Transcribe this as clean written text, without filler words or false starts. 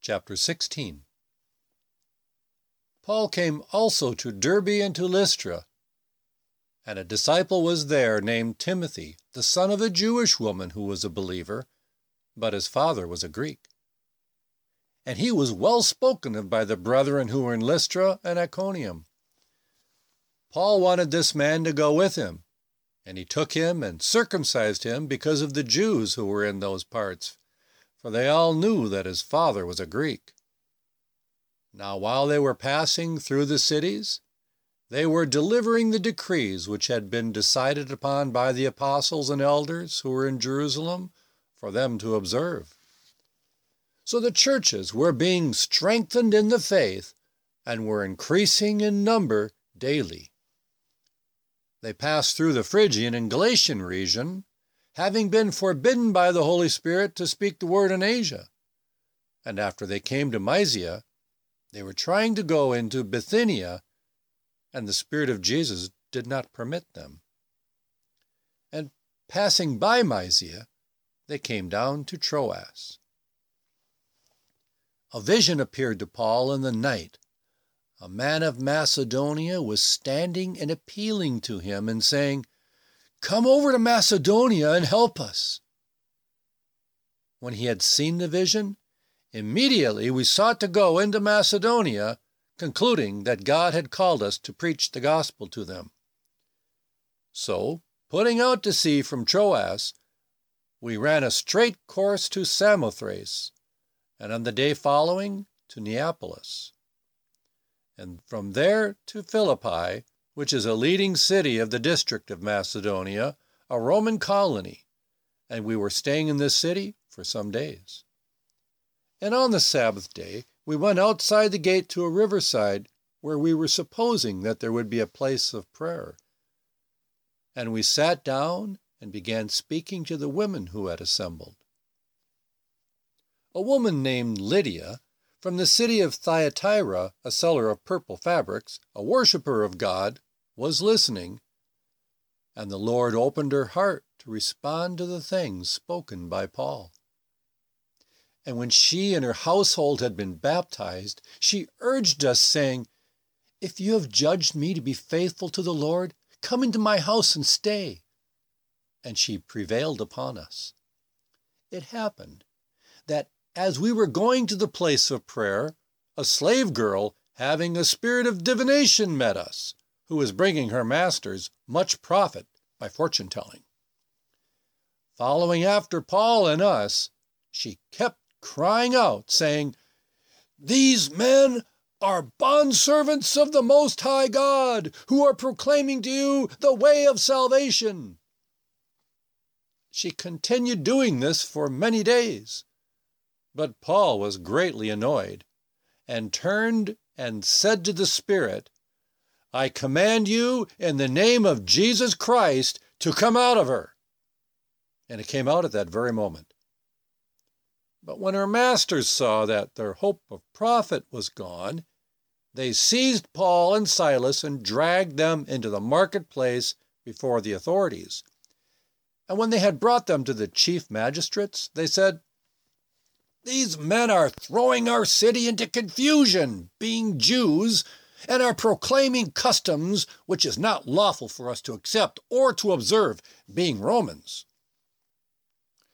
chapter 16. Paul came also to Derbe and to Lystra, and a disciple was there named Timothy, the son of a Jewish woman who was a believer, but his father was a Greek. And he was well spoken of by the brethren who were in Lystra and Iconium. Paul wanted this man to go with him, and he took him and circumcised him because of the Jews who were in those parts, for they all knew that his father was a Greek. Now while they were passing through the cities, they were delivering the decrees which had been decided upon by the apostles and elders who were in Jerusalem for them to observe. So the churches were being strengthened in the faith and were increasing in number daily. They passed through the Phrygian and Galatian region, having been forbidden by the Holy Spirit to speak the word in Asia. And after they came to Mysia, they were trying to go into Bithynia, and the Spirit of Jesus did not permit them. And passing by Mysia, they came down to Troas. A vision appeared to Paul in the night. A man of Macedonia was standing and appealing to him and saying, "Come over to Macedonia and help us." When he had seen the vision, immediately we sought to go into Macedonia, concluding that God had called us to preach the gospel to them. So, putting out to sea from Troas, we ran a straight course to Samothrace, and on the day following to Neapolis, and from there to Philippi, which is a leading city of the district of Macedonia, a Roman colony, and we were staying in this city for some days. And on the Sabbath day, we went outside the gate to a riverside where we were supposing that there would be a place of prayer. And we sat down and began speaking to the women who had assembled. A woman named Lydia, from the city of Thyatira, a seller of purple fabrics, a worshiper of God, was listening, and the Lord opened her heart to respond to the things spoken by Paul. And when she and her household had been baptized, she urged us, saying, "If you have judged me to be faithful to the Lord, come into my house and stay." And she prevailed upon us. It happened that as we were going to the place of prayer, a slave girl, having a spirit of divination, met us, who was bringing her masters much profit by fortune-telling. Following after Paul and us, she kept crying out, saying, "These men are bondservants of the Most High God, who are proclaiming to you the way of salvation." She continued doing this for many days, but Paul was greatly annoyed, and turned and said to the Spirit, "I command you in the name of Jesus Christ to come out of her." And it came out at that very moment. But when her masters saw that their hope of profit was gone, they seized Paul and Silas and dragged them into the marketplace before the authorities. And when they had brought them to the chief magistrates, they said, "These men are throwing our city into confusion, being Jews, and are proclaiming customs which is not lawful for us to accept or to observe, being Romans."